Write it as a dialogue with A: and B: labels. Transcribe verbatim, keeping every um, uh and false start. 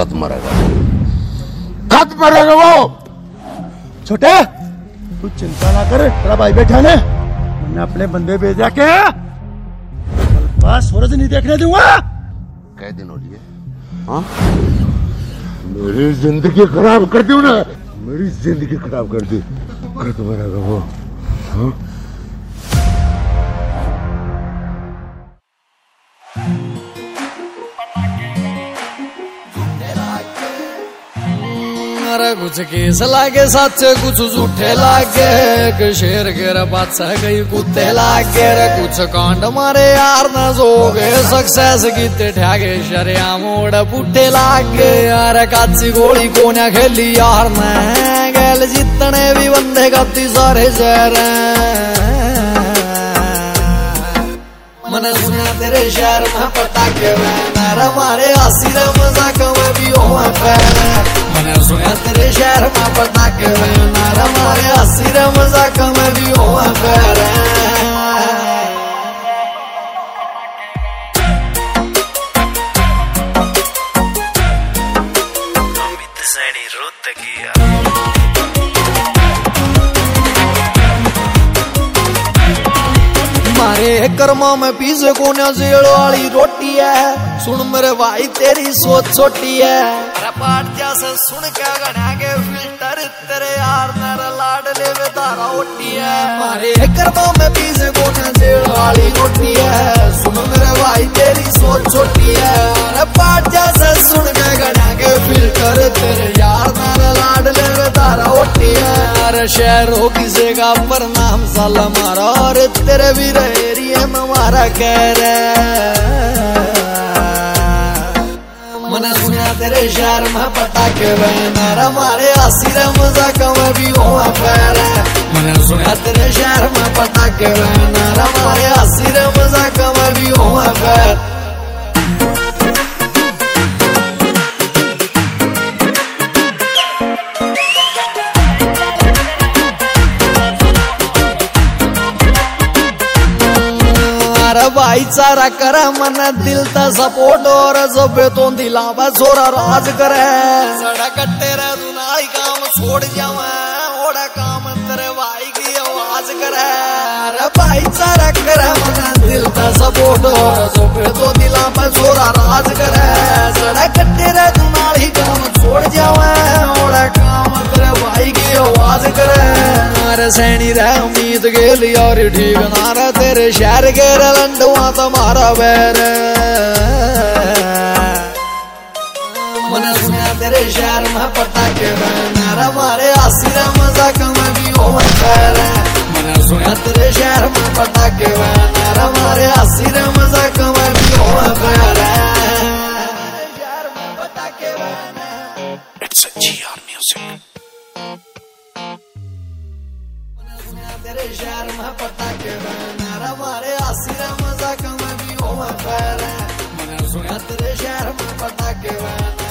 A: खत मरेगा, खत मरेगा वो।
B: छोटे तू चिंता ना कर, तेरा भाई बैठा ने, मैंने अपने बंदे भेजा के बस सूरज नहीं देखने दूंगा।
A: कै दिन हो लिए? हाँ, मेरी जिंदगी खराब कर दी ना, मेरी जिंदगी खराब कर दी। खत मरेगा वो। हाँ?
C: कुछ केस लागे सच कुछ झूठे लागे, कि शेर के बादशाह गई कुत्ते लागे रे। कुछ कांड मारे यार न जोगे, सक्सेस गीते ठागे शरिया मोड़ पुट्टे लागे। यार काची गोली कोन्या खेली यार ने, गैल जितने भी बंदे गति सारे शहर। मैंने सुना तेरे शहर में पता के मेरा मारे हसी रे मजाक में भी हो पैर। मैंने सुना तेरे शहर में पता के मेरा मारे हसी रे मजाक में भी हो पैर। मारे कर्मा में पीछे कोने जेल वाली रोटी है, सुन मेरे भाई तेरी सोच छोटी है। अरे पाट जैसे सुन के गना के फिल्टर तेरे यार मेरा लाड ले वे तारा ओटी है। मारे कर्मा में पीछे कोने जेल वाली रोटी है, सुन मेरे भाई तेरी सोच छोटी है। अरे पाट जैसे सुन के गना के फिल्टर तेरे यार मेरा लाड ले वे तारा ओटी है। अरे शहरों किसे का पर नाम साला मारा, और तेरे भी एरिया में मारा कह रहे। मैंने सुना तेरे शहर में पता के मेरा मारे हसी रे मजाक में भी हो पैर। मैंने सुना तेरे शहर में पता के मेरा मारे हसी रे मजाक में भी हो पैर। भाईचारा करे मन दिल ता सपोर्ट, और जब तो दिलावा छोरा राज करे। सड़क तेरे दुनाई काम छोड़ जावे, ओड़ा काम तेरे भाई की आवाज करे। अरे भाईचारा करे मन दिल ता सपोर्ट, और जब तो दिलावा छोरा राज करे। सड़क तेरे दुनाई काम छोड़ जावे, ओड़ा काम तेरे भाई की आवाज करे। अरे सैनी रे उम्मीद के लिए और ठीक ना रे, तेरे शहर के लंडुआ तुम्हारा बैर। मैंने सुना तेरे शहर में पता के मेरा मारे हसी रे मजाक में भी हो पैर। मैंने सुना तेरे शहर में पता के मेरा मारे हसी रे मजाक में भी हो पैर। शहर में पता के it's a G R music. तेरे शहर में पता के मेरा मारे हसी रे मजाक में भी हो पैर। मैंने सुना तेरे शहर में पता के